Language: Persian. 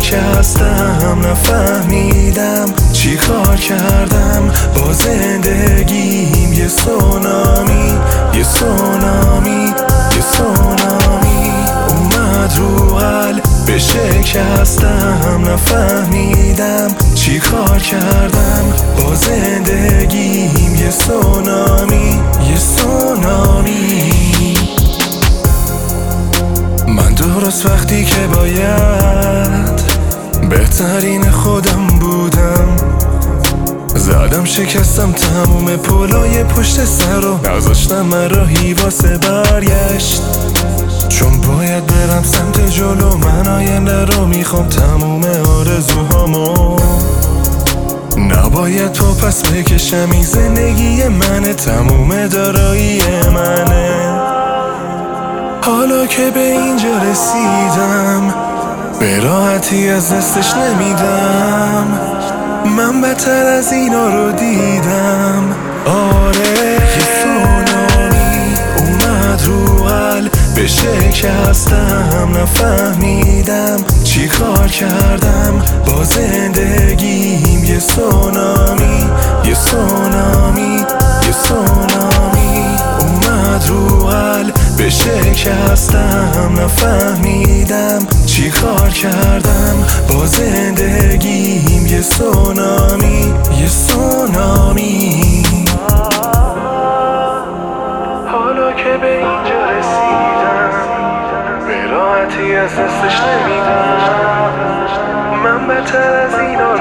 شکستم، نفهمیدم چی کار کردم با زندگیم. یه سونامی، یه سونامی، یه سونامی اومد رو قلب شکستم، نفهمیدم چی کار کردم با زندگیم. یه سونامی، یه سونامی. من درست وقتی که باید بهترین خودم بودم، زدم شکستم تموم پلای پشت سر رو، نذاشتم من راهی واسه برگشت. چون باید برم سمت جلو، من آینده رو میخوام تموم آرزوهامو. نباید تو پس بکشم، این زندگی منه، تموم دارایی منه. حالا که به اینجا رسیدم، به راحتی از دستش نمیدم. من بدتر از اینا رو دیدم. آره یه سونامی اومد رو قلب شکستم، نفهمیدم چی کار کردم با زندگیم. یه سونامی، یه سونامی، یه سونامی اومد رو قلب شکستم، نفهمیدم چی کار کردم با زندگیم. یه سونامی، یه سونامی. حالا که به اینجا رسیدم، به راحتی از دستش نمیدم. من بدتر از اینا